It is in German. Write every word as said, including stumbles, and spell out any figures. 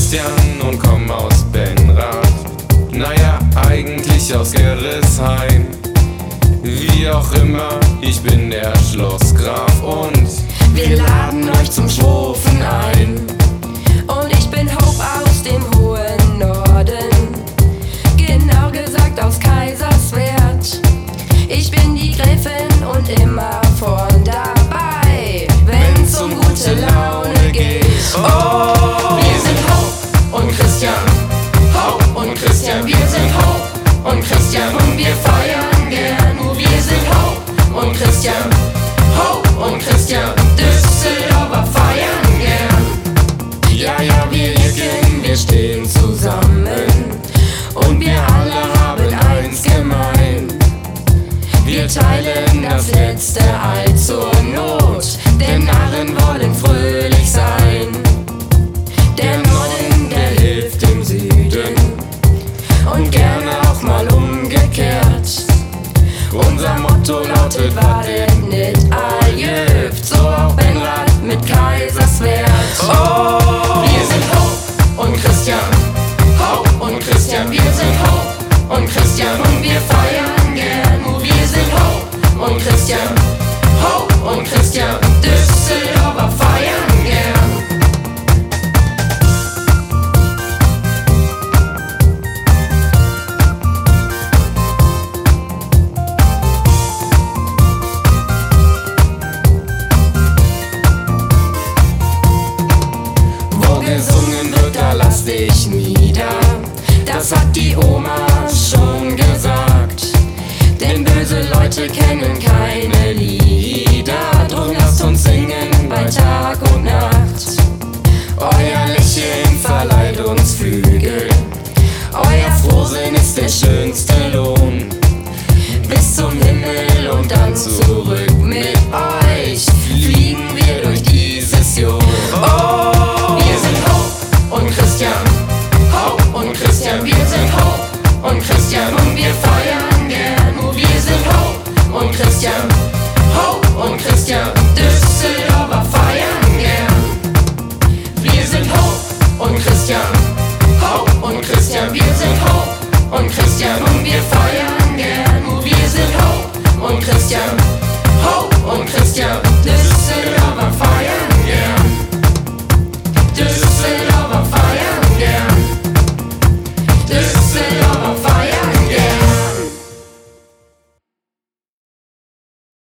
Christian und komm aus Benrath. Naja, eigentlich aus Gerresheim. Wie auch immer, ich bin der Schlossgraf und wir laden euch zum Schwofen ein. Und ich bin Hope aus dem hohen Norden, genau gesagt aus Kaiserswerth. Ich bin die Gräfin und immer vorn dabei, wenn's um gute Laune geht. oh, Wir sind Hope und Christian, Hope und Christian, wir sind Hope und Christian und wir feiern gern. Wir sind Hope und Christian, Hope und Christian, Düsseldorfer feiern gern. Ja, ja, wir Jecken, wir stehen zusammen und wir alle haben eins gemein. Wir teilen das letzte Ei zur Not, denn Narren wollen fröhlich sein. Der Norden, der hilft dem Süden und gerne auch mal umgekehrt. Unser Motto lautet, wartet nicht aljöft, so auch Benrath mit Kaiserswerth. oh, Wir sind Hope und Christian, Hope und Christian, wir sind Hope und Christian und wir feiern gern. Wir sind Hope und Christian, Hope und Christian, Düsseldorfer feiern gern. Gesungen wird, da lass dich nieder. Das hat die Oma schon gesagt. Denn böse Leute kennen keine Lieder. Drum lasst uns singen bei Tag und Nacht. Euer Lächeln verleiht uns Flügel. Euer Frohsinn ist der schönste Lohn. Bis zum Himmel und dann zurück mit euch fliegen wir durch dieses Jahr. oh, Wir sind Hope und Christian, Hope und Christian, wir sind Hope und Christian und wir feiern gern. Wir sind Hope und Christian, Hope und Christian, Düsseldorfer feiern gern. Wir sind Hope und Christian, Hope und Christian, wir sind Hope und Christian und wir